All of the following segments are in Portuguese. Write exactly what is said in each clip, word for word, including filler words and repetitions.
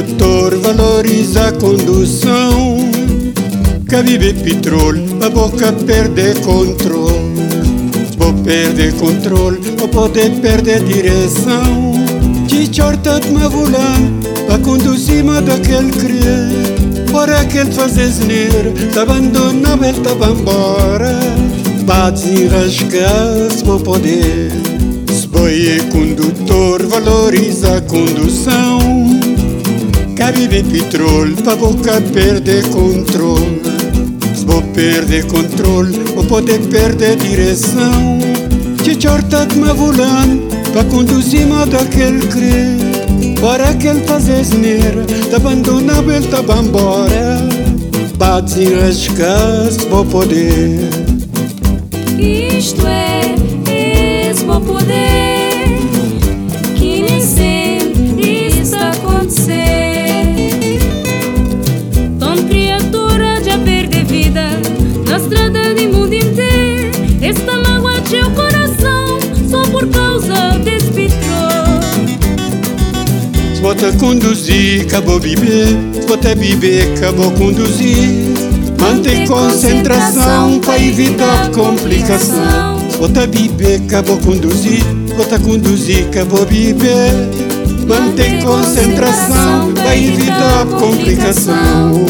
condutor valoriza a condução. Que vive petróleo, a boca perde controle. Se vou perder controle, ou poder perder direção. Te chorta de me volante, a conduzir-me daquele querer. Ora que ele faz asneira, te abandona, ele te vai embora. Bate e rasga, se vou poder. Se boi é condutor, valoriza a condução. Que vive petróleo, a boca perde controle. Se vou perder controle, ou poder perder direção. Te chorta de me volante, para conduzir-me daquele querer. Para que ele faz asneira, te abandona, ele te vai embora. Bate e rasga, se vou poder. Isto é, esse vou poder, que nem sempre isso está a acontecer. Tão criatura já perde vida na estrada de mundo inteiro. Esta mágoa de seu coração só por causa desse petróleo. Se vou te conduzir, acabou viver. Se vou te viver, acabou conduzir. Mantém concentração para evitar complicação. Se vou te viver, acabou conduzir. Se vou te conduzir, acabou viver. Mantém concentração para evitar complicação.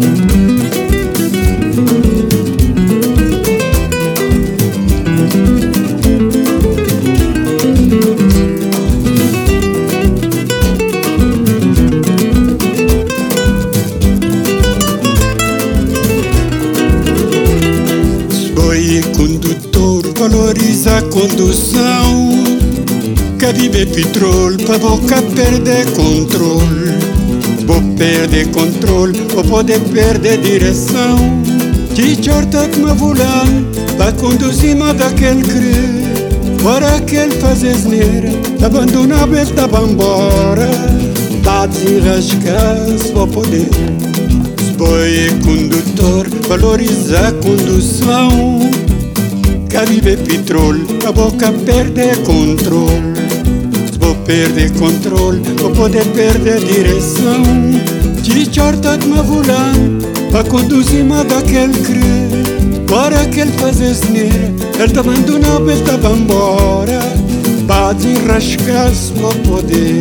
E condutor valoriza a condução. Que vive petróleo, para boca perder controle. Vou perder controle, vou poder perder direção. Te chorta que me volante, para conduzir-me daquele querer. Para que ele faz asneira, te abandona, ele te vai embora. Bate e rasga, se vou poder. Boi é condutor, valoriza a condução. Que vive petróleo, a boca perde controle. Se vou perder controle, vou poder perder direção. Te chorta de me volante, para conduzir-me daquele querer. Para que ele faz asneira, ele te abandona, ele te vai embora. Bate e rasga, se vou poder.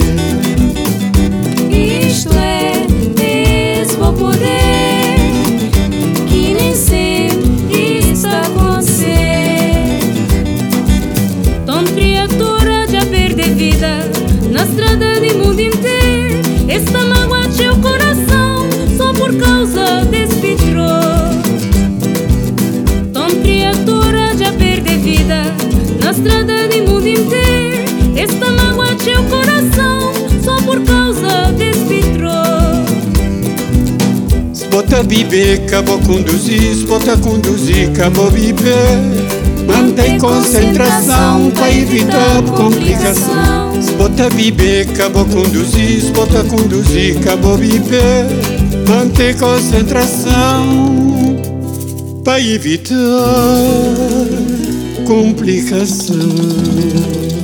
Isto é, esse vou poder, que nem sempre isso está a acontecer. Tão criatura já perde vida na estrada de mundo inteiro. Esta mágoa de seu coração só por causa desse petróleo. Tão criatura já perde vida na estrada de mundo inteiro. Esta mágoa de seu coração só por causa desse petróleo. Se vou te viver, acabou conduzir. Se vou te conduzir, acabou viver. Mantém concentração para evitar complicação. Se vou te viver, acabou conduzir. Se vou te conduzir, acabou viver. Mantém concentração para evitar complicação.